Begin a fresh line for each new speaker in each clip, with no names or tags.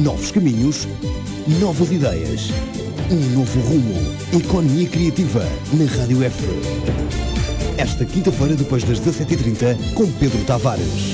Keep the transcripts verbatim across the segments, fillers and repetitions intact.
Novos caminhos, novas ideias, um novo rumo. Economia Criativa, na Rádio F. Esta quinta-feira, depois das dezassete e trinta, com Pedro Tavares.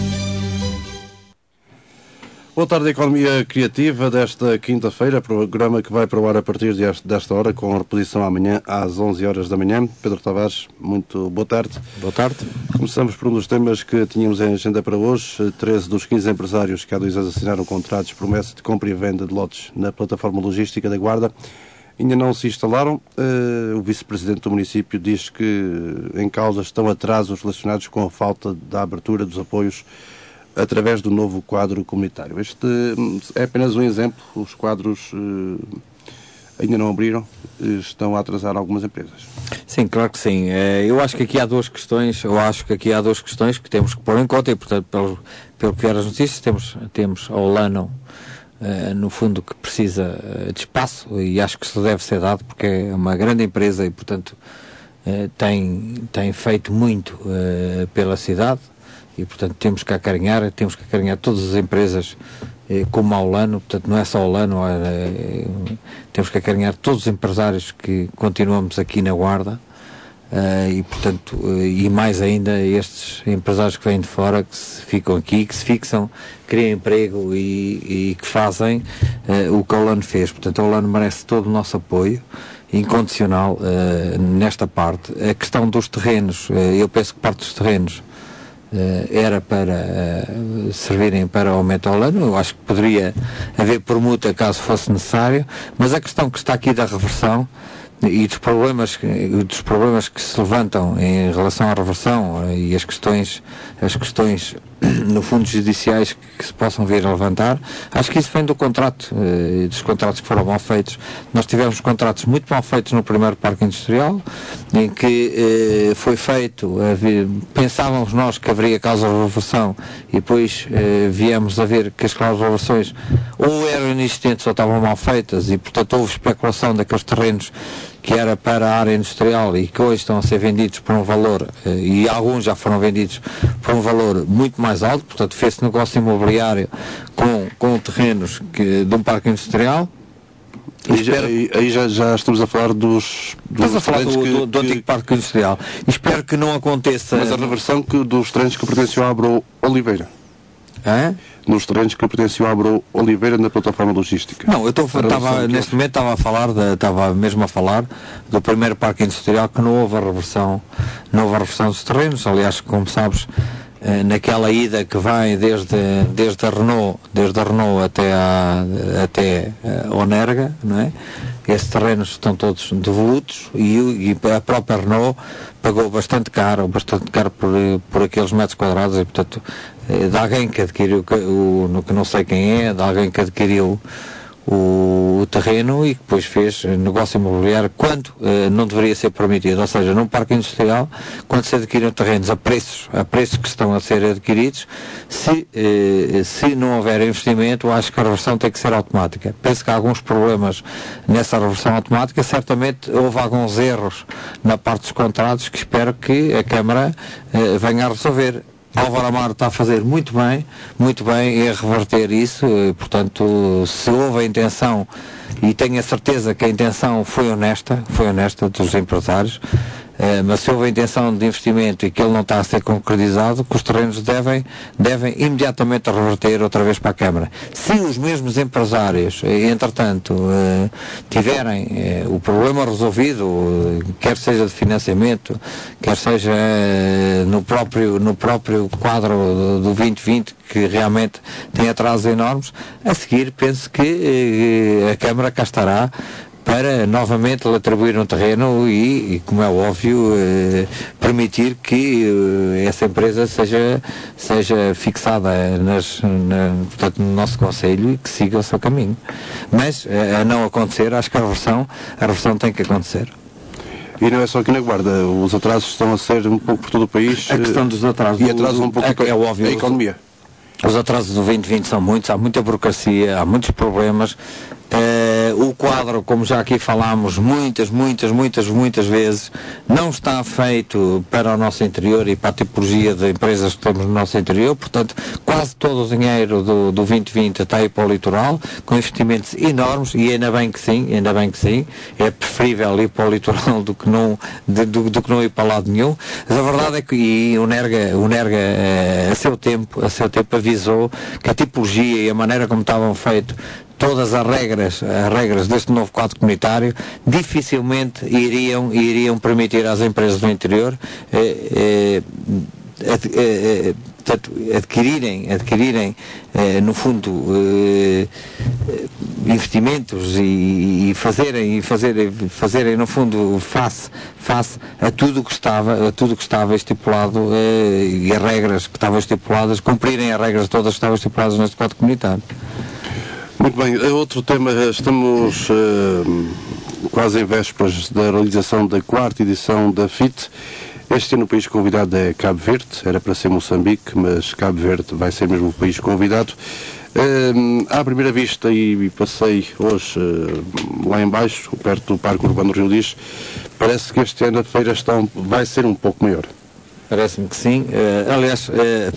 Boa tarde, Economia Criativa desta quinta-feira, programa que vai para o ar a partir desta hora, com reposição amanhã às onze horas da manhã. Pedro Tavares, muito boa tarde.
Boa tarde.
Começamos por um dos temas que tínhamos em agenda para hoje. treze dos quinze empresários que há dois anos assinaram contratos de promessa de compra e venda de lotes na plataforma logística da Guarda ainda não se instalaram. Uh, o vice-presidente do município diz que em causa estão atrasos relacionados com a falta da abertura dos apoios através do novo quadro comunitário. Este é apenas um exemplo. Os quadros uh, ainda não abriram, estão a atrasar algumas empresas.
Sim, claro que sim. Eu acho que aqui há duas questões, eu acho que aqui há duas questões que temos que pôr em conta e, portanto, pelo, pelo que vieram as notícias, temos, temos a Olano, uh, no fundo, que precisa de espaço, e acho que isso deve ser dado porque é uma grande empresa e, portanto, uh, tem, tem feito muito uh, pela cidade. E, portanto, temos que acarinhar, temos que acarinhar todas as empresas eh, como a Olano, portanto, não é só a Olano, é, temos que acarinhar todos os empresários que continuamos aqui na Guarda eh, e, portanto, eh, e mais ainda estes empresários que vêm de fora, que se ficam aqui, que se fixam, criam emprego e, e que fazem eh, o que a Olano fez. Portanto, a Olano merece todo o nosso apoio incondicional uh, nesta parte. A questão dos terrenos, uh, eu penso que parte dos terrenos Uh, era para uh, servirem para aumento ao ano. Eu acho que poderia haver permuta caso fosse necessário, mas a questão que está aqui da reversão e dos problemas, dos problemas que se levantam em relação à reversão uh, e as questões, as questões no fundo judiciais que, que se possam vir a levantar, acho que isso vem do contrato, uh, dos contratos que foram mal feitos. Nós tivemos contratos muito mal feitos no primeiro parque industrial, em que uh, foi feito, uh, pensávamos nós que haveria cláusula de reversão e depois uh, viemos a ver que as cláusulas de reversões ou eram inexistentes ou estavam mal feitas e, portanto, houve especulação daqueles terrenos que era para a área industrial e que hoje estão a ser vendidos por um valor, e alguns já foram vendidos por um valor muito mais alto. Portanto, fez-se negócio imobiliário com, com terrenos que, de um parque industrial.
E espero... Aí, aí já, já estamos a falar dos... dos
Estamos a falar do,
que,
do, do antigo
que...
parque industrial. Espero que não aconteça...
Mas a reversão que, dos terrenos que pertenciam à Abro Oliveira.
Hã?
Nos terrenos que pertenciam à Abro Oliveira na plataforma logística.
Não, eu estava neste momento estava a falar, estava mesmo a falar do primeiro parque industrial, que não houve a reversão, não houve a reversão dos terrenos. Aliás, como sabes, eh, naquela ida que vai desde, desde a Renault, desde a Renault até a, até a Onerga, não é? Esses terrenos estão todos devolutos e, e a própria Renault pagou bastante caro, bastante caro por, por aqueles metros quadrados e, portanto, de alguém que adquiriu, o, que não sei quem é, de alguém que adquiriu o, o terreno e que depois fez negócio imobiliário quando eh, não deveria ser permitido. Ou seja, num parque industrial, quando se adquirem terrenos a preços, a preços que estão a ser adquiridos, se, eh, se não houver investimento, acho que a reversão tem que ser automática. Penso que há alguns problemas nessa reversão automática. Certamente houve alguns erros na parte dos contratos que espero que a Câmara eh, venha a resolver. Álvaro Amaro está a fazer muito bem, muito bem em reverter isso, e, portanto, se houve a intenção, e tenho a certeza que a intenção foi honesta, foi honesta dos empresários, eh, mas se houve a intenção de investimento e que ele não está a ser concretizado, que os terrenos devem, devem imediatamente reverter outra vez para a Câmara. Se os mesmos empresários, entretanto, eh, tiverem eh, o problema resolvido, eh, quer seja de financiamento, quer seja eh, no, próprio, no próprio quadro do, do vinte vinte, que realmente tem atrasos enormes, a seguir penso que eh, a Câmara cá estará para novamente lhe atribuir um terreno e, e como é óbvio, eh, permitir que eh, essa empresa seja, seja fixada nas, na, portanto, no nosso Conselho e que siga o seu caminho. Mas, eh, a não acontecer, acho que a reversão, a reversão tem que acontecer.
E não é só aqui na Guarda, os atrasos estão a ser um pouco por todo o país.
A questão dos atrasos
e atrasam um pouco
é, é óbvio,
a economia.
Os atrasos do vinte vinte são muitos, há muita burocracia, há muitos problemas. Uh, o quadro, como já aqui falámos muitas, muitas, muitas, muitas vezes, não está feito para o nosso interior e para a tipologia de empresas que temos no nosso interior, portanto, quase todo o dinheiro do, do vinte vinte está aí para o litoral, com investimentos enormes, e ainda bem que sim, ainda bem que sim, é preferível ir para o litoral do que não, de, do, do que não ir para lado nenhum, mas a verdade é que e o NERGA, o NERGA uh, a seu tempo, a seu tempo avisou que a tipologia e a maneira como estavam feitos todas as regras, as regras deste novo quadro comunitário dificilmente iriam, iriam permitir às empresas do interior eh, eh, ad, eh, eh, adquirirem, adquirirem eh, no fundo eh, investimentos e, e fazerem, e fazerem, fazerem no fundo face, face a tudo que estava, a tudo que estava estipulado eh, e as regras que estavam estipuladas, cumprirem as regras todas que estavam estipuladas neste quadro comunitário.
Muito bem, outro tema, estamos uh, quase em vésperas da realização da quarta edição da F I T. Este ano o país convidado é Cabo Verde, era para ser Moçambique, mas Cabo Verde vai ser mesmo o país convidado. Uh, à primeira vista, e passei hoje uh, lá em baixo, perto do Parque Urbano Rio Diz, parece que este ano a feira está um, vai ser um pouco maior.
Parece-me que sim. Uh, aliás... Uh...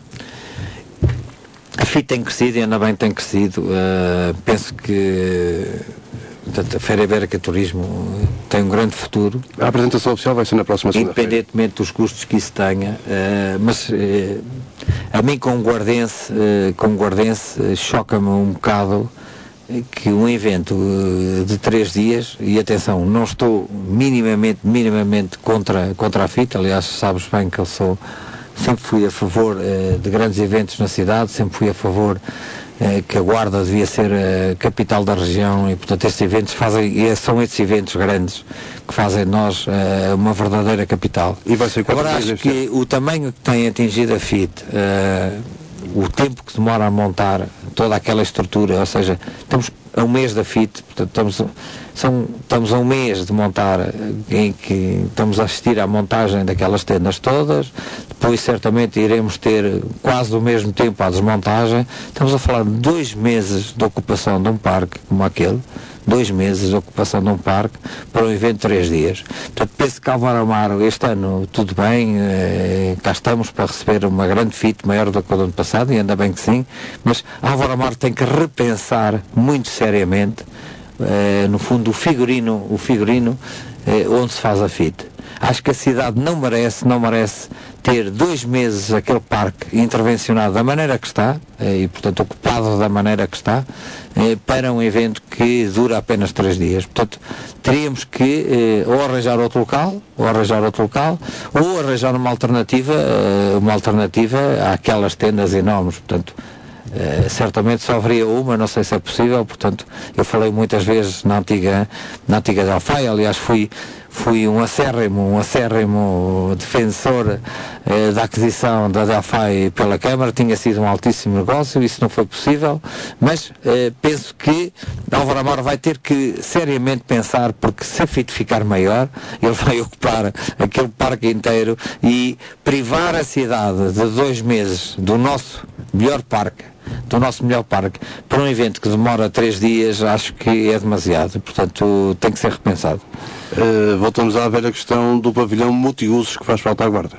A F I T tem crescido e ainda bem tem crescido. Uh, penso que portanto, a Feira Ibérica Turismo tem um grande futuro.
A apresentação oficial vai ser na próxima segunda-feira.
Independentemente dos custos que isso tenha. Uh, mas uh, a mim, como guardense, uh, como guardense uh, choca-me um bocado que um evento uh, de três dias, e atenção, não estou minimamente, minimamente contra, contra a F I T, aliás, sabes bem que eu sou... Sempre fui a favor uh, de grandes eventos na cidade, sempre fui a favor uh, que a Guarda devia ser a capital da região e, portanto, estes eventos fazem, e são estes eventos grandes que fazem de nós uh, uma verdadeira capital.
E vai ser
Agora, acho que o tamanho que tem atingido a F I T, uh, o tempo que demora a montar toda aquela estrutura, ou seja, estamos a um mês da F I T, portanto, estamos, são, estamos a um mês de montar, em que estamos a assistir à montagem daquelas tendas todas, depois certamente iremos ter quase o mesmo tempo à desmontagem. Estamos a falar de dois meses de ocupação de um parque como aquele, dois meses de ocupação de um parque para um evento de três dias. Portanto, penso que Alvar Amaro, este ano tudo bem, eh, cá estamos para receber uma grande F I T maior do que o do ano passado, e ainda bem que sim, mas Alvar Amaro tem que repensar muito seriamente, eh, no fundo, o figurino, o figurino eh, onde se faz a F I T. Acho que a cidade não merece, não merece ter dois meses aquele parque intervencionado da maneira que está, eh, e portanto ocupado da maneira que está, eh, para um evento que dura apenas três dias. Portanto, teríamos que eh, ou arranjar outro local, ou arranjar outro local, ou arranjar uma alternativa, eh, uma alternativa àquelas tendas enormes. Portanto, Uh, certamente só haveria uma, não sei se é possível. Portanto, eu falei muitas vezes na antiga, na antiga Delphi, aliás fui, fui um acérrimo, um acérrimo defensor uh, da aquisição da Delphi pela Câmara, tinha sido um altíssimo negócio, isso não foi possível, mas uh, penso que Alvar Amaro vai ter que seriamente pensar, porque se a F I T ficar maior, ele vai ocupar aquele parque inteiro e privar a cidade de dois meses do nosso melhor parque, do nosso melhor parque, para um evento que demora três dias, acho que é demasiado. Portanto, tem que ser repensado.
Uh, voltamos à velha questão do pavilhão multiusos que faz falta à Guarda.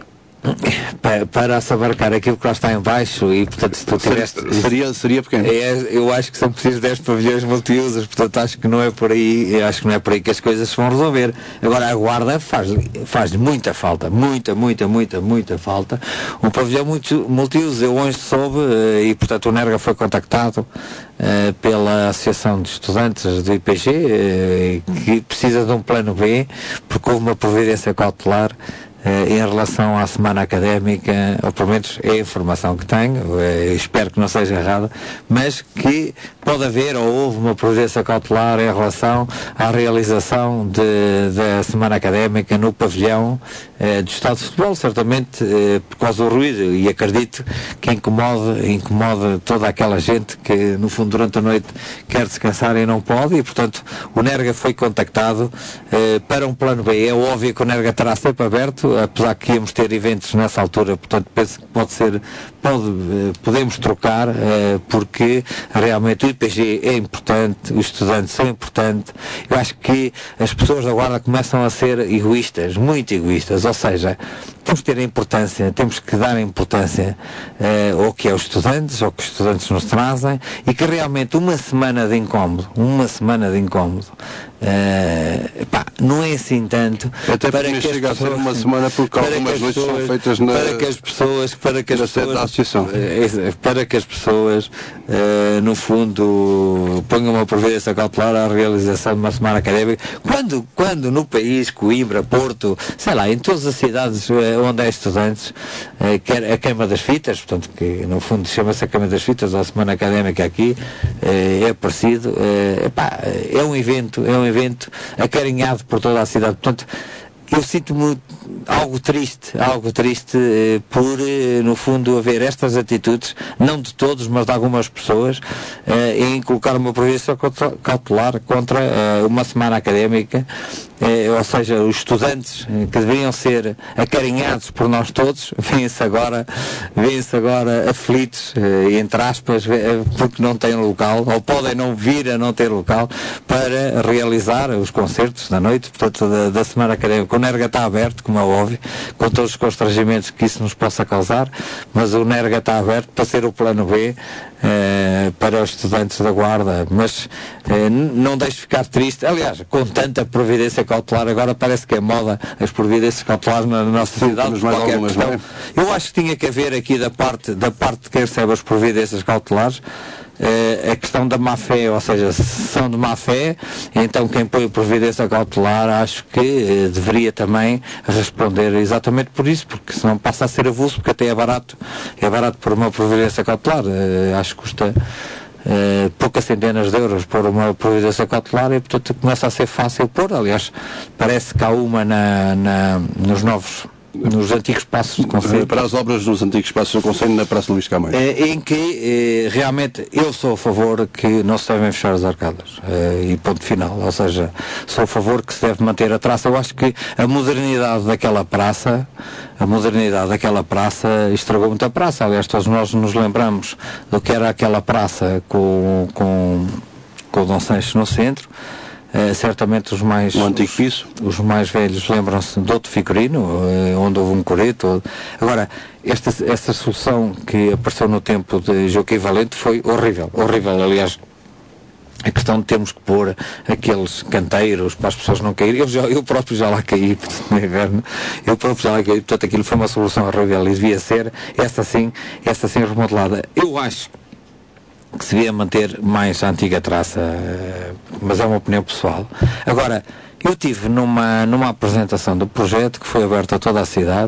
Para, para se abarcar aquilo que lá está em baixo, e portanto se tu tiveste...
Seria, seria pequeno.
É, eu acho que são precisos dez pavilhões multiusos, portanto acho que não é por aí, acho que não é por aí que as coisas se vão resolver. Agora a Guarda faz, faz muita falta, muita, muita, muita, muita falta. Um pavilhão muito multiusos, eu hoje soube, e portanto o NERGA foi contactado uh, pela Associação de Estudantes do I P G, uh, que precisa de um plano B, porque houve uma providência cautelar Uh, em relação à semana académica, ou pelo menos é a informação que tenho, uh, espero que não seja errada, mas que pode haver, ou houve uma providência cautelar em relação à realização de, da semana académica no pavilhão uh, do Estado de Futebol, certamente uh, por causa do ruído, e acredito que incomode, incomode toda aquela gente que no fundo durante a noite quer descansar e não pode, e portanto o NERGA foi contactado uh, para um plano B. É óbvio que o NERGA estará sempre aberto apesar que íamos ter eventos nessa altura, portanto penso que pode ser, pode, podemos trocar, porque realmente o I P G é importante, os estudantes são importantes. Eu acho que as pessoas da Guarda começam a ser egoístas, muito egoístas, ou seja, temos que ter a importância, temos que dar a importância uh, ao que é os estudantes, ao que os estudantes nos trazem, e que realmente uma semana de incómodo, uma semana de incómodo, uh, pá, não é assim tanto.
Até
para
que
chega
a ser uma semana, porque algumas noites são feitas na,
para que as pessoas, para que as pessoas,
da associação.
Uh, para que as pessoas, uh, no fundo, ponham uma providência cautelar à realização de uma semana académica, quando, quando no país, Coimbra, Porto, sei lá, em todas as cidades uh, onde há estudantes, uh, quer a queima das fitas, portanto, que no fundo chama-se a queima das fitas, ou a semana académica aqui, uh, é parecido, uh, epá, é um evento, é um evento acarinhado por toda a cidade, portanto, eu sinto-me algo triste, algo triste eh, por, eh, no fundo, haver estas atitudes, não de todos, mas de algumas pessoas, eh, em colocar uma providência cautelar contra eh, uma semana académica, eh, ou seja, os estudantes eh, que deveriam ser acarinhados por nós todos, vêm-se agora, vêm-se agora aflitos, eh, entre aspas, eh, porque não têm local, ou podem não vir a não ter local, para realizar os concertos da noite, portanto, da, da semana académica. O Nerga está aberto, como é óbvio, com todos os constrangimentos que isso nos possa causar, mas o Nerga está aberto para ser o plano B eh, para os estudantes da Guarda, mas eh, não deixe ficar triste. Aliás, com tanta providência cautelar, agora parece que é moda as providências cautelares na nossa cidade.
Temos mais algumas,
questão.
Não é?
Eu acho que tinha que haver aqui da parte, da parte de quem recebe as providências cautelares, Uh, a questão da má-fé, ou seja, se são de má-fé, então quem põe a providência cautelar acho que uh, deveria também responder exatamente por isso, porque senão passa a ser avulso, porque até é barato, é barato por uma providência cautelar, uh, acho que custa uh, poucas centenas de euros por uma providência cautelar e portanto começa a ser fácil pôr. Aliás, parece que há uma na, na, nos novos nos antigos espaços de conselho.
Para as obras nos antigos espaços do conselho na Praça Luís Camões.
É, em que é, realmente eu sou a favor que não se devem fechar as arcadas. É, e ponto final. Ou seja, sou a favor que se deve manter a traça. Eu acho que a modernidade daquela praça, a modernidade daquela praça estragou muito a praça. Aliás, todos nós nos lembramos do que era aquela praça com, com, com o Dom Sancho no centro. Uh, certamente os mais,
um antigo piso.
Os, os mais velhos lembram-se de outro figurino, uh, onde houve um coreto. Agora, esta, esta solução que apareceu no tempo de Joaquim Valente foi horrível, horrível, aliás. A questão de termos que pôr aqueles canteiros para as pessoas não caírem. Eu, já, eu próprio já lá caí, portanto, no inverno. Eu próprio já lá caí, portanto, aquilo foi uma solução horrível e devia ser, essa sim, essa sim remodelada. Eu acho que se devia manter mais a antiga traça, mas é uma opinião pessoal. Agora, eu tive numa, numa apresentação do projeto que foi aberta a toda a cidade,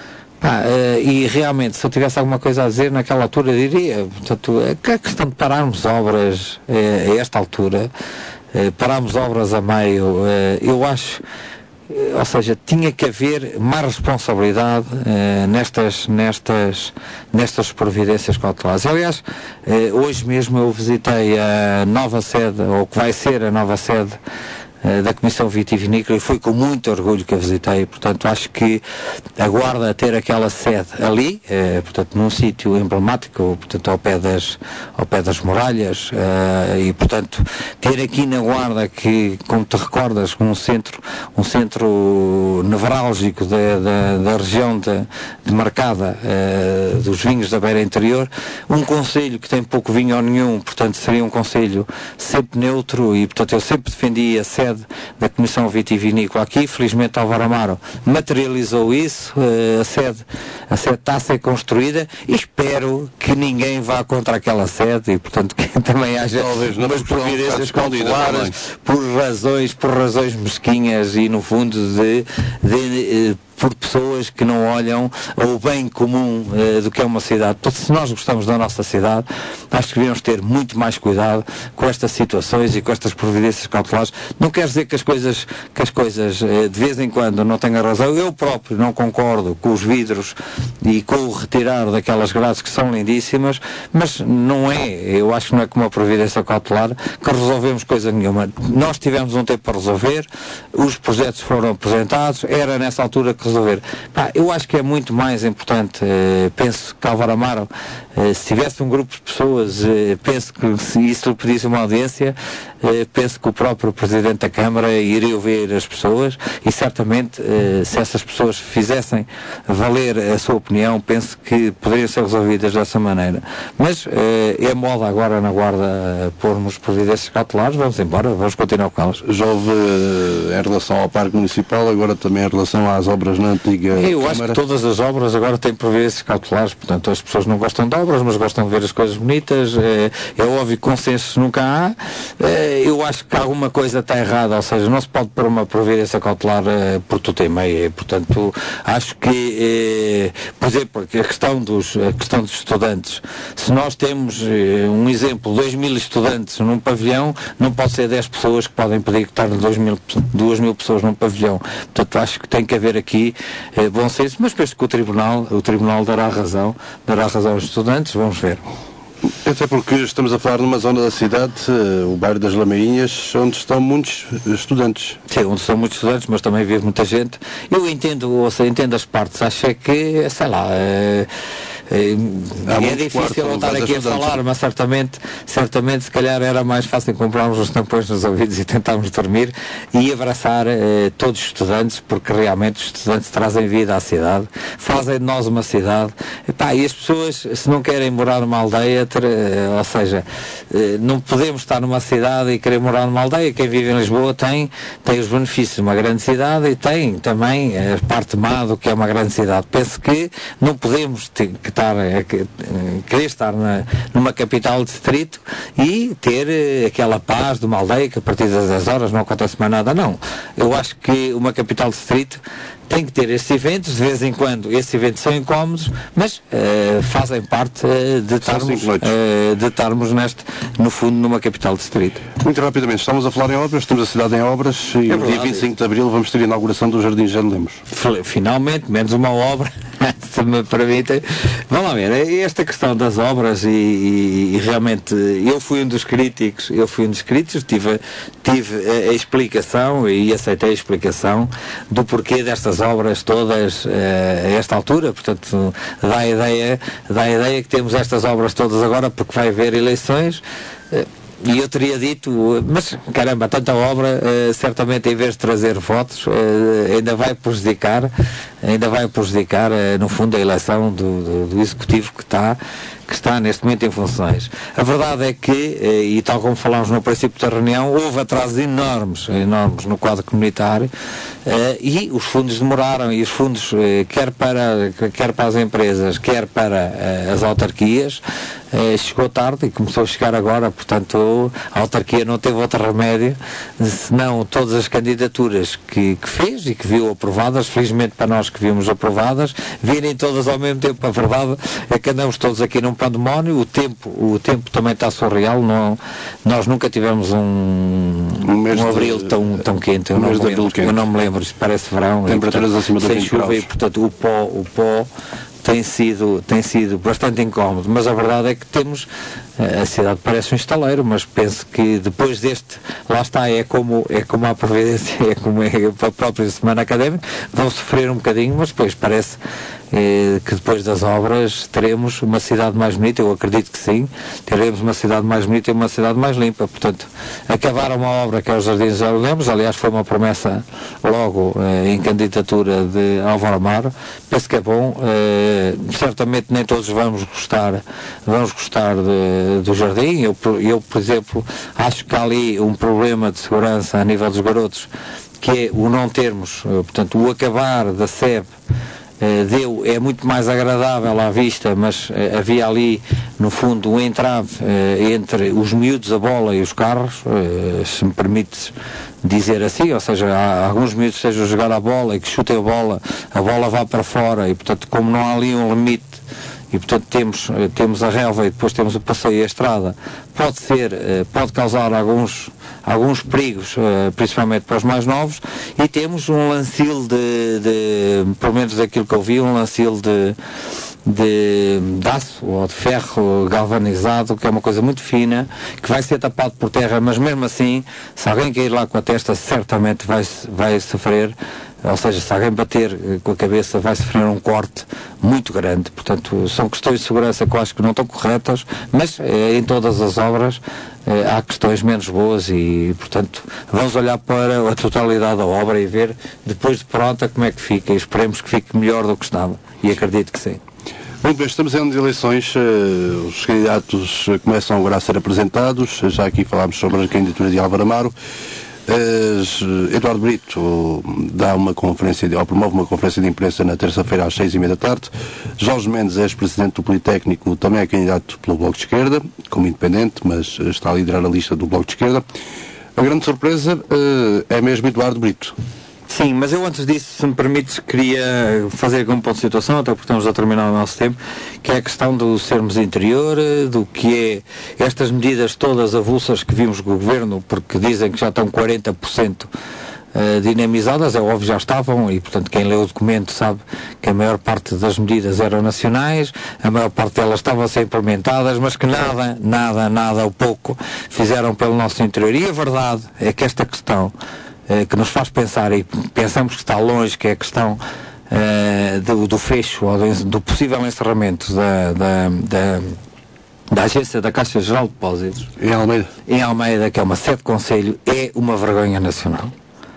pá, e realmente, se eu tivesse alguma coisa a dizer naquela altura, diria, portanto, a questão de pararmos obras a esta altura, pararmos obras a meio, eu acho, ou seja, tinha que haver mais responsabilidade eh, nestas, nestas, nestas providências cautelares. Aliás, eh, hoje mesmo eu visitei a nova sede, ou que vai ser a nova sede da Comissão Vitivinícola e foi com muito orgulho que a visitei. Portanto, acho que a Guarda ter aquela sede ali, eh, portanto, num sítio emblemático, portanto, ao pé das, ao pé das muralhas, eh, e, portanto, ter aqui na Guarda, que, como te recordas, um centro, um centro nevrálgico da, da, da região de, de Marcada, eh, dos vinhos da Beira Interior, um concelho que tem pouco vinho ou nenhum, portanto, seria um concelho sempre neutro e, portanto, eu sempre defendi a sede da Comissão Vitivinícola aqui. Felizmente Álvaro Amaro materializou isso, uh, a sede a sede está a ser construída e espero que ninguém vá contra aquela sede e portanto que também haja umas providências cautelares por razões, por razões mesquinhas e no fundo de, de uh, por pessoas que não olham ao bem comum uh, do que é uma cidade. Portanto, se nós gostamos da nossa cidade, acho que devemos ter muito mais cuidado com estas situações e com estas providências cautelares. Não quer dizer que as coisas, que as coisas uh, de vez em quando não tenham razão. Eu próprio não concordo com os vidros e com o retirar daquelas grades que são lindíssimas, mas não é, eu acho que não é com uma providência cautelar que resolvemos coisa nenhuma. Nós tivemos um tempo para resolver, os projetos foram apresentados, era nessa altura que resolver. Pá, eu acho que é muito mais importante, uh, penso que Álvaro Amaro, uh, se tivesse um grupo de pessoas, uh, penso que se isso lhe pedisse uma audiência, uh, penso que o próprio Presidente da Câmara iria ouvir as pessoas e certamente uh, se essas pessoas fizessem valer a sua opinião, penso que poderiam ser resolvidas dessa maneira. Mas uh, é moda agora na Guarda uh, pormos providências cautelares, vamos embora, vamos continuar com elas.
Já houve uh, em relação ao Parque Municipal, agora também em relação às obras na antiga
Eu
Câmara.
acho que todas as obras agora têm providências cautelares, portanto as pessoas não gostam de obras, mas gostam de ver as coisas bonitas, é, é óbvio que consensos nunca há, é, eu acho que alguma coisa está errada, ou seja, não se pode pôr uma providência cautelar é, por tudo e meia, portanto acho que, é, por exemplo, a questão dos, a questão dos estudantes, se nós temos é, um exemplo, dois mil estudantes num pavilhão, não pode ser dez pessoas que podem pedir que estar dois mil, duas mil pessoas num pavilhão, portanto acho que tem que haver aqui é, bom senso, mas penso que o Tribunal, o Tribunal dará razão, dará razão aos estudantes, vamos ver.
Até porque estamos a falar numa zona da cidade, o bairro das Lameirinhas, onde estão muitos estudantes.
Sim, onde são muitos estudantes, mas também vive muita gente. Eu entendo, ou seja, entendo as partes, acho é que, sei lá, é, é, é difícil eu estar aqui a falar, mas certamente, certamente, se calhar era mais fácil comprarmos os tampões nos ouvidos e tentarmos dormir e abraçar eh, todos os estudantes, porque realmente os estudantes trazem vida à cidade, fazem de nós uma cidade. E, pá, e as pessoas, se não querem morar numa aldeia, ter, eh, ou seja, eh, não podemos estar numa cidade e querer morar numa aldeia. Quem vive em Lisboa tem, tem os benefícios de uma grande cidade e tem também a parte má do que é uma grande cidade. Penso que não podemos ter, que estar, é, que, querer estar na, numa capital de distrito e ter eh, aquela paz de uma aldeia que a partir das dez horas não acontece mais nada. Não. Eu acho que uma capital de distrito tem que ter estes eventos, de vez em quando esses eventos são incómodos, mas uh, fazem parte uh, de, estarmos, uh, de estarmos neste, no fundo, numa capital de distrito.
Muito rapidamente, estamos a falar em obras, temos a cidade em obras e no é dia vinte e cinco de Abril vamos ter a inauguração do Jardim José de Lemos.
Finalmente, menos uma obra, se me permitem. Vamos lá ver, esta questão das obras e, e, e realmente eu fui um dos críticos, eu fui um dos críticos, tive, tive a, a explicação e aceitei a explicação do porquê destas obras todas uh, a esta altura, portanto dá a ideia, dá a ideia que temos estas obras todas agora porque vai haver eleições uh, e eu teria dito, mas caramba, tanta obra, uh, certamente em vez de trazer votos, uh, ainda vai prejudicar, ainda vai prejudicar, uh, no fundo, a eleição do, do, do Executivo que está, que está neste momento em funções. A verdade é que, uh, e tal como falámos no princípio da reunião, houve atrasos enormes, enormes no quadro comunitário, uh, e os fundos demoraram, e os fundos, uh, quer, para, quer para as empresas, quer para uh, as autarquias, uh, chegou tarde e começou a chegar agora, portanto, a autarquia não teve outro remédio senão todas as candidaturas que, que fez e que viu aprovadas, felizmente para nós que vimos aprovadas, virem todas ao mesmo tempo. A verdade é que andamos todos aqui num pandemónio, o tempo, o tempo também está surreal, não, nós nunca tivemos um, um, um abril de, tão, tão quente, eu, um não me lembro, eu não me lembro, isto parece verão,
temperaturas acima de
sem chuva e portanto o pó, o pó tem sido, tem sido bastante incómodo, mas a verdade é que temos, a cidade parece um estaleiro, mas penso que depois deste, lá está, é como, é como a Providência, é como é a própria semana académica, vão sofrer um bocadinho, mas depois parece eh, que depois das obras teremos uma cidade mais bonita, eu acredito que sim, teremos uma cidade mais bonita e uma cidade mais limpa, portanto, acabar uma obra que é os Jardins José de Lemos, aliás foi uma promessa logo eh, em candidatura de Álvaro Amaro, penso que é bom, eh, certamente nem todos vamos gostar, vamos gostar de, do jardim, eu, eu por exemplo, acho que há ali um problema de segurança a nível dos garotos, que é o não termos, portanto, o acabar da S E B Uh, deu, é muito mais agradável à vista, mas uh, havia ali no fundo um entrave uh, entre os miúdos, a bola e os carros, uh, se me permites dizer assim, ou seja, há alguns miúdos que estejam a jogar a bola e que chutem a bola, a bola vá para fora e portanto como não há ali um limite e portanto temos, temos a relva e depois temos o passeio e a estrada, pode ser, pode causar alguns, alguns perigos, principalmente para os mais novos, e temos um lancil de, de pelo menos daquilo que eu vi, um lancil de de, de aço ou de ferro galvanizado, que é uma coisa muito fina, que vai ser tapado por terra, mas mesmo assim, se alguém cair lá com a testa, certamente vai, vai sofrer ou seja, se alguém bater uh, com a cabeça vai sofrer um corte muito grande. Portanto, são questões de segurança que eu acho que não estão corretas, mas uh, em todas as obras uh, há questões menos boas e, portanto, vamos olhar para a totalidade da obra e ver depois de pronta como é que fica, e esperemos que fique melhor do que estava, e acredito que sim.
Muito bem, estamos em ano de eleições, uh, os candidatos começam agora a ser apresentados, já aqui falámos sobre a candidatura de Álvaro Amaro. Uh, Eduardo Brito dá uma conferência, de, ou promove uma conferência de imprensa na terça-feira às seis e meia da tarde. Jorge Mendes, ex-presidente do Politécnico, também é candidato pelo Bloco de Esquerda, como independente, mas está a liderar a lista do Bloco de Esquerda. A grande surpresa uh, é mesmo Eduardo Brito.
Sim, mas eu antes disso, se me permites, queria fazer aqui um ponto de situação, até porque estamos a terminar o nosso tempo, que é a questão do sermos interior, do que é estas medidas todas avulsas que vimos do Governo, porque dizem que já estão quarenta por cento uh, dinamizadas, é óbvio, já estavam, e portanto quem lê o documento sabe que a maior parte das medidas eram nacionais, a maior parte delas estavam a ser implementadas, mas que nada, nada, nada ou pouco fizeram pelo nosso interior. E a verdade é que esta questão que nos faz pensar, e pensamos que está longe, que é a questão uh, do, do fecho ou do, do possível encerramento da, da, da, da agência da Caixa Geral de Depósitos
em Almeida.
em Almeida, que é uma sede de conselho, é uma vergonha nacional.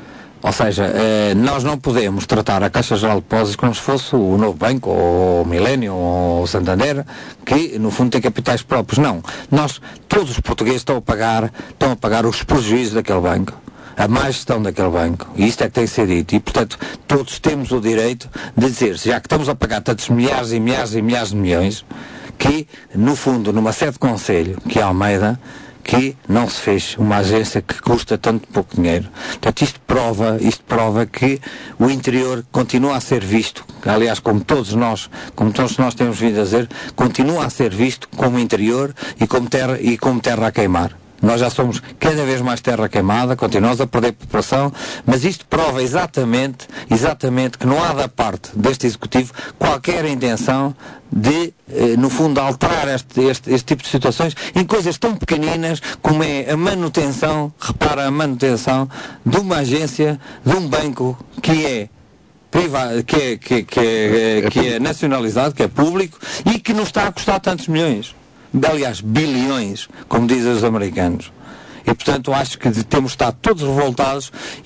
Ou seja, uh, nós não podemos tratar a Caixa Geral de Depósitos como se fosse o Novo Banco, ou o Millennium, ou o Santander, que no fundo tem capitais próprios. Não. Nós, todos os portugueses estão a pagar, estão a pagar os prejuízos daquele banco, a má gestão daquele banco, e isto é que tem que ser dito, e portanto todos temos o direito de dizer, já que estamos a pagar tantos milhares e milhares e milhares de milhões, que no fundo numa sede de conselho, que é Almeida, que não se fez uma agência que custa tanto pouco dinheiro. Portanto, isto prova, isto prova que o interior continua a ser visto, aliás, como todos nós, como todos nós temos vindo a dizer, continua a ser visto como interior e como terra, e como terra a queimar. Nós já somos cada vez mais terra queimada, continuamos a perder população, mas isto prova exatamente, exatamente que não há da parte deste Executivo qualquer intenção de, eh, no fundo, alterar este, este, este tipo de situações em coisas tão pequeninas como é a manutenção, repara, a manutenção de uma agência, de um banco que é privado, que é, que, que, é, que é nacionalizado, que é público e que não está a custar tantos milhões. Aliás, bilhões, como dizem os americanos. E, portanto, acho que temos de estar todos revoltados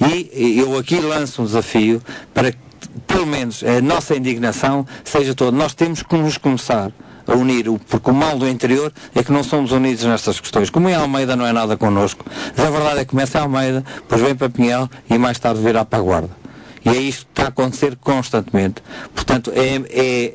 e eu aqui lanço um desafio para que, pelo menos, a nossa indignação seja toda. Nós temos que nos começar a unir, porque o mal do interior é que não somos unidos nestas questões. Como em Almeida não é nada connosco, mas a verdade é que começa a Almeida, depois vem para Pinhel e mais tarde virá para a Guarda. E é isto que está a acontecer constantemente. Portanto, é... é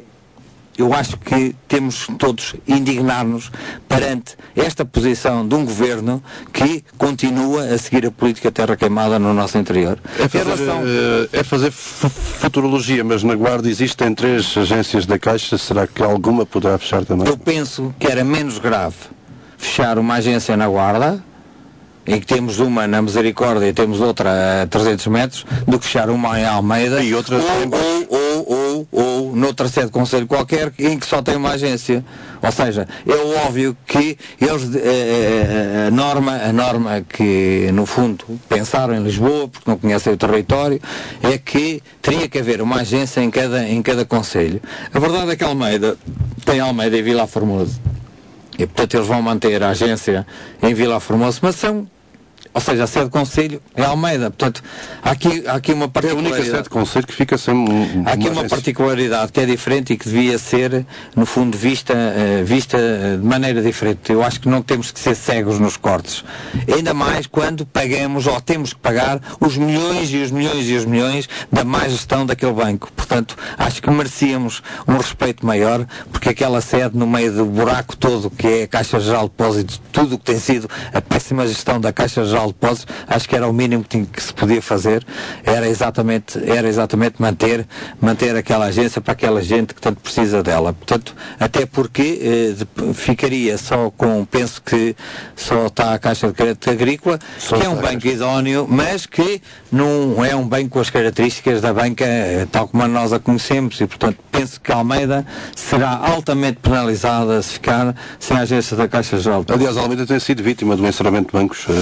eu acho que temos todos indignar-nos perante esta posição de um governo que continua a seguir a política terra queimada no nosso interior.
É fazer, relação... é fazer futurologia, mas na Guarda existem três agências da Caixa, será que alguma poderá fechar também?
Eu penso que era menos grave fechar uma agência na Guarda, em que temos uma na Misericórdia e temos outra a trezentos metros, do que fechar uma em Almeida
e outra
ou, ou, ou, ou, ou noutra sede de conselho qualquer em que só tem uma agência. Ou seja, é óbvio que eles, a, a, a, norma, a norma que no fundo pensaram em Lisboa, porque não conhecem o território, é que teria que haver uma agência em cada, em cada conselho. A verdade é que Almeida tem Almeida e Vila Formoso. E, portanto, eles vão manter a agência em Vila Formoso, mas são, ou seja, a sede de conselho é Almeida. Portanto, há aqui, há aqui uma particularidade.
É a única sede de conselho que fica sem um,
há aqui uma, uma particularidade que é diferente e que devia ser, no fundo, vista, uh, vista uh, de maneira diferente. Eu acho que não temos que ser cegos nos cortes. Ainda mais quando pagamos, ou temos que pagar, os milhões e os milhões e os milhões da má gestão daquele banco. Portanto, acho que merecíamos um respeito maior, porque aquela sede, no meio do buraco todo que é a Caixa Geral de Depósitos, tudo o que tem sido a péssima gestão da Caixa Geral de Depósitos, acho que era o mínimo que, tinha, que se podia fazer, era exatamente, era exatamente manter, manter aquela agência para aquela gente que tanto precisa dela. Portanto, até porque eh, de, ficaria só com, penso que só está a Caixa de Crédito Agrícola, só que é um banco idóneo, mas que não é um banco com as características da banca eh, tal como nós a conhecemos, e portanto penso que Almeida será altamente penalizada se ficar sem a agência da Caixa Geral.
Aliás, Almeida tem sido vítima do encerramento de bancos, fechou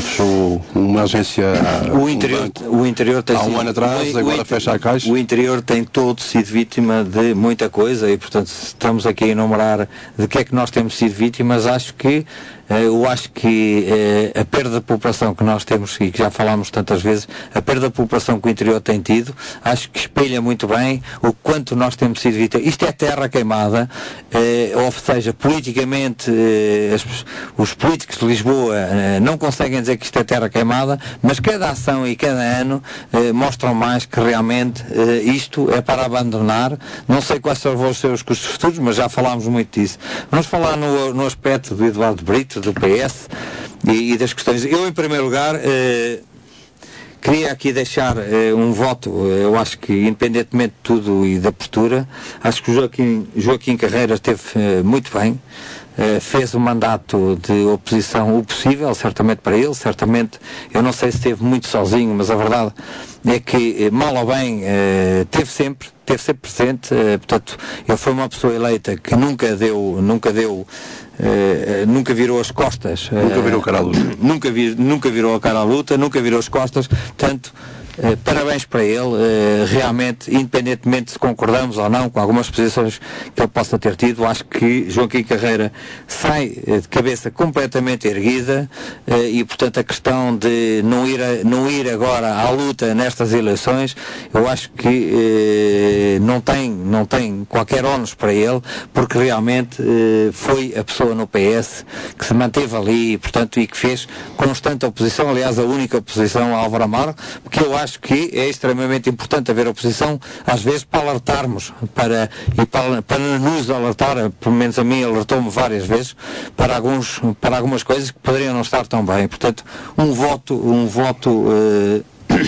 deu uma agência
o interior, o interior tem
há um
sido,
ano atrás,
o,
agora
o,
fecha a caixa.
O interior tem todo sido vítima de muita coisa e, portanto, estamos aqui a enumerar de que é que nós temos sido vítimas. Acho que eu acho que eh, a perda de população que nós temos e que já falámos tantas vezes, a perda de população que o interior tem tido, acho que espelha muito bem o quanto nós temos sido vítimas. Isto é terra queimada, eh, ou seja, politicamente eh, as, os políticos de Lisboa eh, não conseguem dizer que isto é terra queimada, mas cada ação e cada ano eh, mostram mais que realmente eh, isto é para abandonar. Não sei quais vão ser os custos futuros, mas já falámos muito disso. Vamos falar no, no aspecto do Eduardo Brito, do P S e, e das questões. Eu, em primeiro lugar, eh, queria aqui deixar eh, um voto. Eu acho que, independentemente de tudo e da postura, acho que o Joaquim, Joaquim Carreira esteve eh, muito bem. Uh, fez um mandato de oposição o possível, certamente para ele, certamente, eu não sei se esteve muito sozinho, mas a verdade é que, mal ou bem, uh, teve sempre, teve sempre presente, uh, portanto, ele foi uma pessoa eleita que nunca deu, nunca deu, uh, nunca virou as costas.
Nunca virou a cara à luta.
Uh, nunca, vir, nunca virou a cara à luta, nunca virou as costas, portanto, Uh, parabéns para ele, uh, realmente, independentemente se concordamos ou não com algumas posições que ele possa ter tido, acho que Joaquim Carreira sai uh, de cabeça completamente erguida uh, e, portanto, a questão de não ir, a, não ir agora à luta nestas eleições, eu acho que uh, não tem, não tem qualquer ónus para ele, porque realmente uh, foi a pessoa no P S que se manteve ali, portanto, e que fez constante oposição, aliás, a única oposição a Álvaro Amaro, porque eu acho Acho que é extremamente importante haver oposição, às vezes para alertarmos, para, e para, para nos alertar, pelo menos a mim alertou-me várias vezes, para, alguns, para algumas coisas que poderiam não estar tão bem. Portanto, um voto, um voto uh,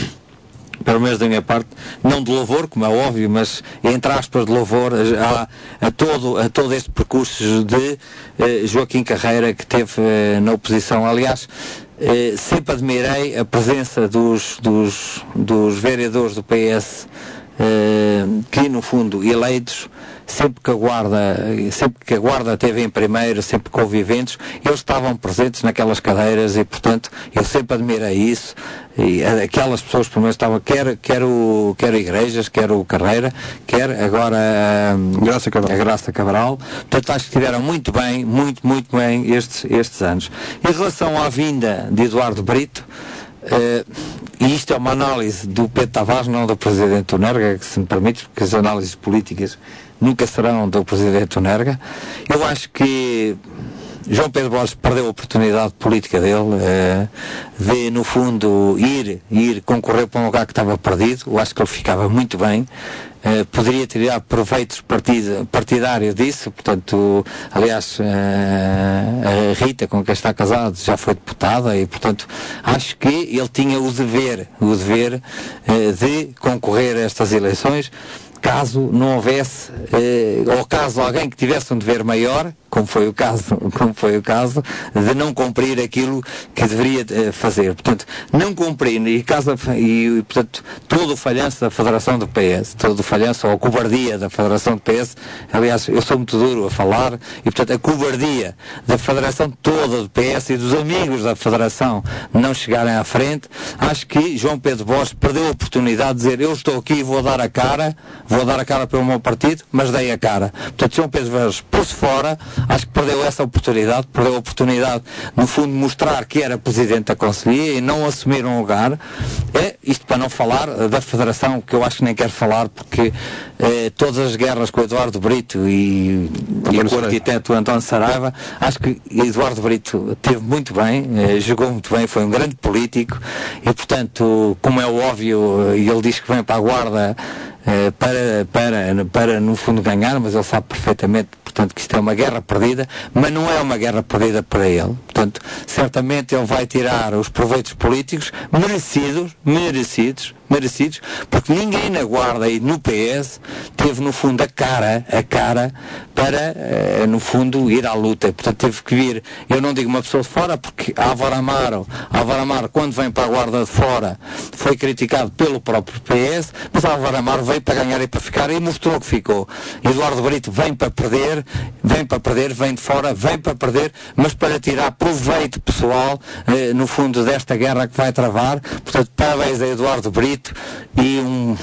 pelo menos da minha parte, não de louvor, como é óbvio, mas entre aspas de louvor a, a, todo, a todo este percurso de uh, Joaquim Carreira, que teve uh, na oposição. Aliás, Uh, sempre admirei a presença dos, dos, dos vereadores do P S uh, que, no fundo, eleitos, sempre que a Guarda, sempre que a Guarda esteve em primeiro, sempre que houve eventos, eles estavam presentes naquelas cadeiras e, portanto, eu sempre admirei isso. E aquelas pessoas, pelo menos, estavam, quer, quer, o, quer igrejas, quer o Carreira, quer agora a
Graça Cabral.
a Graça Cabral. Portanto, acho que estiveram muito bem, muito, muito bem estes, estes anos. Em relação à vinda de Eduardo Brito, Uh, e isto é uma análise do Pedro Tavares, não do Presidente Unerga, que se me permite, porque as análises políticas nunca serão do Presidente Unerga. Eu acho que João Pedro Borges perdeu a oportunidade política dele uh, de, no fundo, ir, ir concorrer para um lugar que estava perdido. Eu acho que ele ficava muito bem. Uh, poderia tirar proveitos partid, partidários disso, portanto, aliás, uh, a Rita, com quem está casado, já foi deputada e, portanto, acho que ele tinha o dever, o dever uh, de concorrer a estas eleições, caso não houvesse, eh, ou caso alguém que tivesse um dever maior, como foi o caso, como foi o caso, de não cumprir aquilo que deveria eh, fazer. Portanto, não cumprir, e, caso, e portanto, todo o falhanço da Federação do P S, todo o falhanço ou a cobardia da Federação do P S, aliás, eu sou muito duro a falar, e portanto, a cobardia da Federação toda do P S e dos amigos da Federação não chegarem à frente, acho que João Pedro Borges perdeu a oportunidade de dizer, eu estou aqui e vou dar a cara, vou dar a cara pelo meu partido, mas dei a cara. Portanto, João Pedro Borges pôs-se fora, acho que perdeu essa oportunidade, perdeu a oportunidade, no fundo, de mostrar que era Presidente da Conselhia e não assumir um lugar. É, isto para não falar da Federação, que eu acho que nem quero falar, porque eh, todas as guerras com o Eduardo Brito e, e com o arquiteto António Saraiva, acho que Eduardo Brito teve muito bem, eh, jogou muito bem, foi um grande político e, portanto, como é óbvio, e ele diz que vem para a Guarda Uh, para, para, para no fundo ganhar, mas ele sabe perfeitamente, portanto, que isto é uma guerra perdida, mas não é uma guerra perdida para ele. Portanto, certamente ele vai tirar os proveitos políticos merecidos, merecidos, merecidos, porque ninguém na Guarda e no P S teve no fundo a cara, a cara para, uh, no fundo, ir à luta. Portanto, teve que vir, eu não digo uma pessoa de fora, porque Álvaro Amaro, Álvaro Amaro, quando vem para a Guarda de fora, foi criticado pelo próprio P S, mas Álvaro Amaro veio para ganhar e para ficar e mostrou que ficou. Eduardo Brito vem para perder, vem para perder, vem de fora, vem para perder, mas para tirar proveito pessoal, eh, no fundo, desta guerra que vai travar. Portanto, parabéns a Eduardo Brito e um...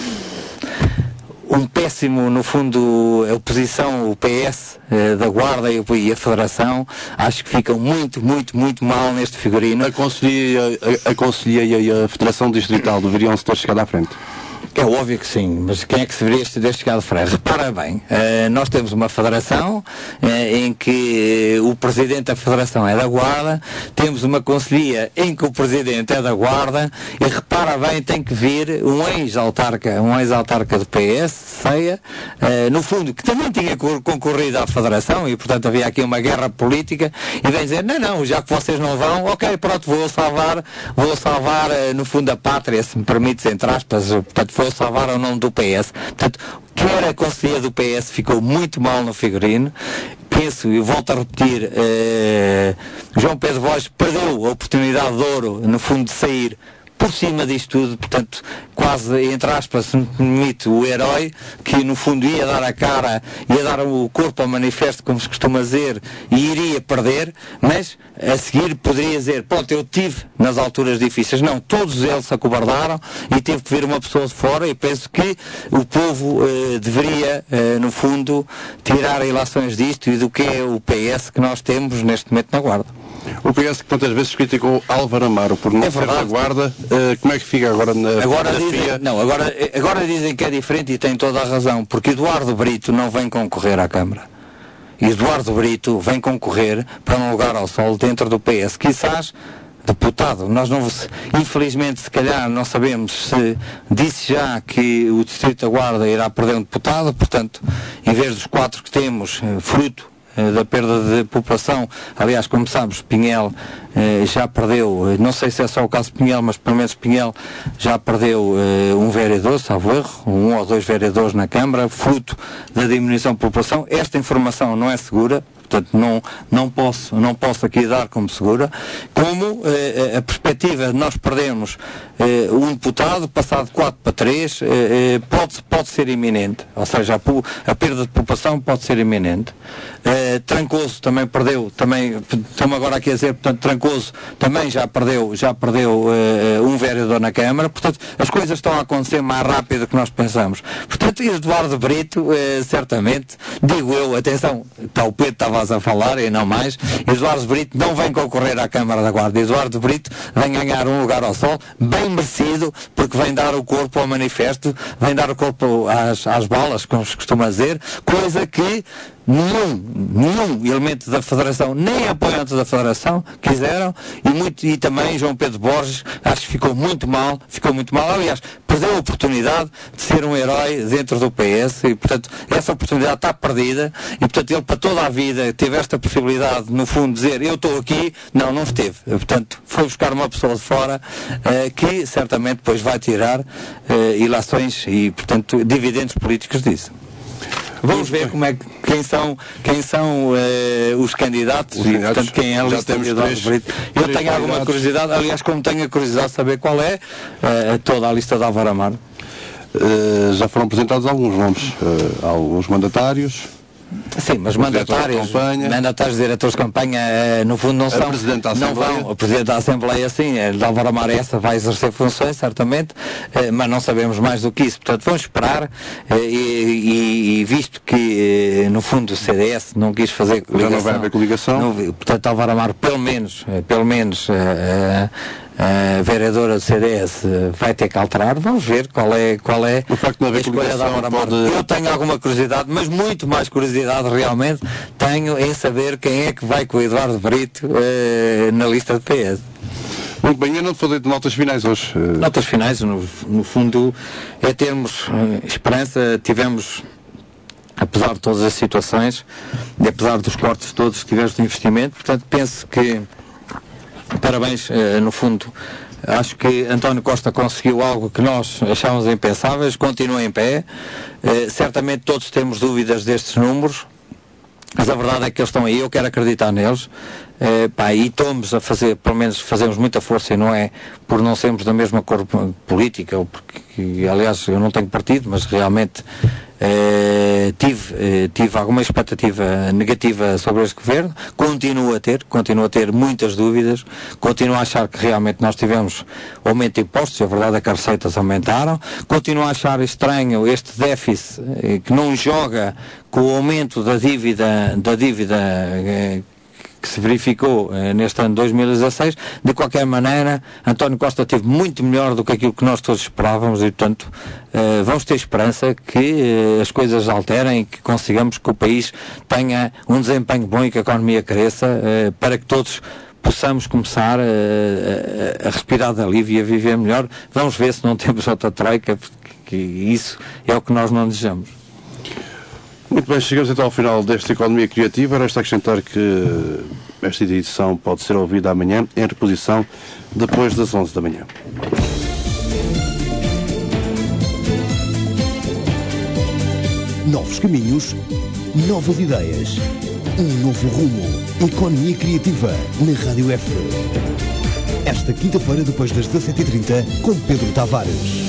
um péssimo, no fundo, a oposição, o P S eh, da Guarda e, e a Federação, acho que ficam muito, muito, muito mal neste figurino.
Aconselhei a, aconselhei a Federação Distrital, deveriam-se ter chegado à frente.
É óbvio que sim, mas quem é que se deveria ter chegado a frente? Repara bem, uh, nós temos uma federação uh, em que uh, o presidente da federação é da Guarda, temos uma conselhia em que o presidente é da Guarda, e repara bem, tem que vir um ex-autarca, um ex-autarca do P S, Ceia, uh, no fundo, que também tinha concorrido à federação, e portanto havia aqui uma guerra política, e vem dizer, não, não, já que vocês não vão, ok, pronto, vou salvar, vou salvar, uh, no fundo, a pátria, se me permites, entre aspas, portanto, foi salvar o nome do P S. Portanto, quer a conselheira do P S ficou muito mal no figurino. Penso, e volto a repetir, eh, João Pedro Borges perdeu a oportunidade de ouro, no fundo, de sair por cima disto tudo, portanto, quase, entre aspas, se me permite, o herói, que no fundo ia dar a cara, ia dar o corpo ao manifesto, como se costuma dizer, e iria perder, mas a seguir poderia dizer, pronto, eu tive nas alturas difíceis. Não, todos eles se acobardaram e teve que vir uma pessoa de fora, e penso que o povo eh, deveria, eh, no fundo, tirar ilações disto e do que é o P S que nós temos neste momento na Guarda.
O P S que tantas vezes criticou Álvaro Amaro por não
é
ser da Guarda, uh, como é que fica agora na
agora dizem, não, agora, agora dizem que é diferente e tem toda a razão, porque Eduardo Brito não vem concorrer à Câmara. Eduardo Brito vem concorrer para um lugar ao sol dentro do P S, quizás deputado. Nós não, infelizmente, se calhar não sabemos se disse já que o Distrito da Guarda irá perder um deputado, portanto, em vez dos quatro que temos, fruto da perda de população, aliás, como sabes, Pinhel eh, já perdeu, não sei se é só o caso de Pinhel, mas pelo menos Pinhel já perdeu eh, um vereador, salvo erro, um ou dois vereadores na Câmara, fruto da diminuição de população. Esta informação não é segura, portanto não, não, posso, não posso aqui dar como segura, como eh, a perspectiva de nós perdermos eh, um deputado, passado de quatro para três, eh, pode, pode ser iminente, ou seja, a, a perda de população pode ser iminente. Eh, Trancoso também perdeu, também, estamos agora aqui a dizer, portanto, Trancoso também já perdeu, já perdeu eh, um vereador na Câmara, portanto, as coisas estão a acontecer mais rápido do que nós pensamos. Portanto, Eduardo Brito, eh, certamente, digo eu, atenção, está o Pedro estava a falar e não mais, Eduardo Brito não vem concorrer à Câmara da Guarda. Eduardo Brito vem ganhar um lugar ao sol, bem merecido, porque vem dar o corpo ao manifesto, vem dar o corpo às, às balas, como se costuma dizer, coisa que nenhum, nenhum elemento da Federação, nem apoiantes da Federação quiseram, e, muito, e também João Pedro Borges, acho que ficou muito mal, ficou muito mal, aliás, perdeu a oportunidade de ser um herói dentro do P S, e portanto, essa oportunidade está perdida, e portanto, ele para toda a vida teve esta possibilidade, no fundo, de dizer, eu estou aqui, não, não esteve, portanto, foi buscar uma pessoa de fora, uh, que certamente depois vai tirar uh, ilações e, portanto, dividendos políticos disso. Vamos ver como é que, quem são, quem são uh, os candidatos, os e
candidatos,
portanto quem é a lista de Eduardo Brito. Eu tenho candidatos. alguma curiosidade, aliás, como tenho a curiosidade de saber qual é uh, toda a lista de Álvaro Amaro.
Uh, já foram apresentados alguns nomes, uh, alguns mandatários.
Sim, mas mandatários, mandatários, diretores de campanha, eh, no fundo não são, não vão, o Presidente da Assembleia sim, é, de Álvaro Amaro essa vai exercer funções, certamente, eh, mas não sabemos mais do que isso, portanto vamos esperar, eh, e, e visto que, eh, no fundo, o C D S não quis fazer coligação,
já não vai haver coligação,
não, portanto Álvaro Amaro, pelo menos, eh, pelo menos, eh, a vereadora do C D S vai ter que alterar, vamos ver qual é, qual é
o facto de não haver
a escolha da Álvaro Amaro.
Pode...
Eu tenho alguma curiosidade, mas muito mais curiosidade realmente tenho em saber quem é que vai com o Eduardo Brito eh, na lista do P S.
Muito bem, eu não falei de notas finais hoje.
Notas finais, no, no fundo, é termos uh, esperança, tivemos, apesar de todas as situações, e apesar dos cortes todos que tivemos de investimento, portanto penso que parabéns, uh, no fundo, Acho que António Costa conseguiu algo que nós achávamos impensáveis, continua em pé. Uh, certamente todos temos dúvidas destes números, mas a verdade é que eles estão aí, eu quero acreditar neles. Uh, pá, e estamos a fazer, pelo menos fazemos muita força, e não é por não sermos da mesma cor política, ou porque, aliás, eu não tenho partido, mas realmente uh, tive, uh, tive alguma expectativa negativa sobre este governo, continuo a ter, continuo a ter muitas dúvidas, continuo a achar que realmente nós tivemos aumento de impostos, a verdade é que as receitas aumentaram, continuo a achar estranho este déficit uh, que não joga com o aumento da dívida, da dívida uh, que se verificou eh, neste ano de dois mil e dezasseis. De qualquer maneira, António Costa teve muito melhor do que aquilo que nós todos esperávamos, e portanto eh, vamos ter esperança que eh, as coisas alterem e que consigamos que o país tenha um desempenho bom e que a economia cresça, eh, para que todos possamos começar eh, a, a respirar de alívio e a viver melhor. Vamos ver se não temos outra troika, porque isso é o que nós não desejamos.
Muito bem, chegamos então ao final desta Economia Criativa. Resta acrescentar que esta edição pode ser ouvida amanhã em reposição depois das onze da manhã.
Novos caminhos, novas ideias, um novo rumo. Economia Criativa na Rádio F. Esta quinta-feira, depois das dezassete e trinta, com Pedro Tavares.